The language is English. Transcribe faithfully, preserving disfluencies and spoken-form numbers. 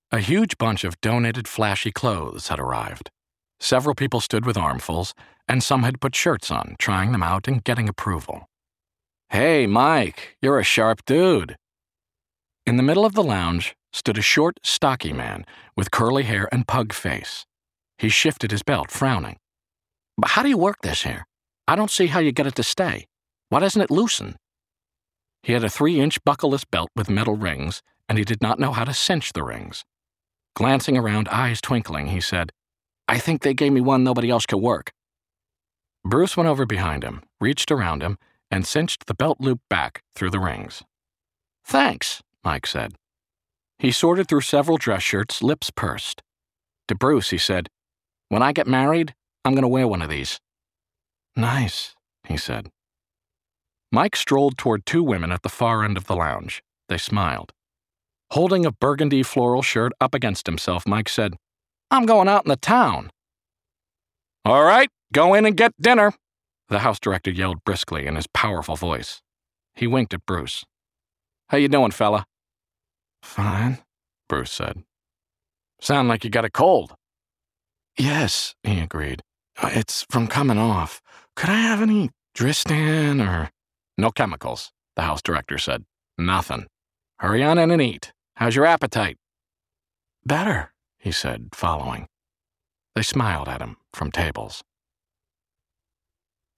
A huge bunch of donated flashy clothes had arrived. Several people stood with armfuls, and some had put shirts on, trying them out and getting approval. "Hey, Mike, you're a sharp dude." In the middle of the lounge stood a short, stocky man with curly hair and pug face. He shifted his belt, frowning. "But how do you work this here? I don't see how you get it to stay. Why doesn't it loosen?" He had a three-inch buckleless belt with metal rings, and he did not know how to cinch the rings. Glancing around, eyes twinkling, he said, "I think they gave me one nobody else could work." Bruce went over behind him, reached around him, and cinched the belt loop back through the rings. "Thanks," Mike said. He sorted through several dress shirts, lips pursed. To Bruce, he said, "When I get married, I'm going to wear one of these." "Nice," he said. Mike strolled toward two women at the far end of the lounge. They smiled. Holding a burgundy floral shirt up against himself, Mike said, "I'm going out in the town." "All right, go in and get dinner," the house director yelled briskly in his powerful voice. He winked at Bruce. "How you doing, fella?" "Fine," Bruce said. "Sound like you got a cold." "Yes," he agreed. "It's from coming off. Could I have any Dristan or—" "No chemicals," the house director said. "Nothing. Hurry on in and eat. How's your appetite?" "Better," he said, following. They smiled at him from tables.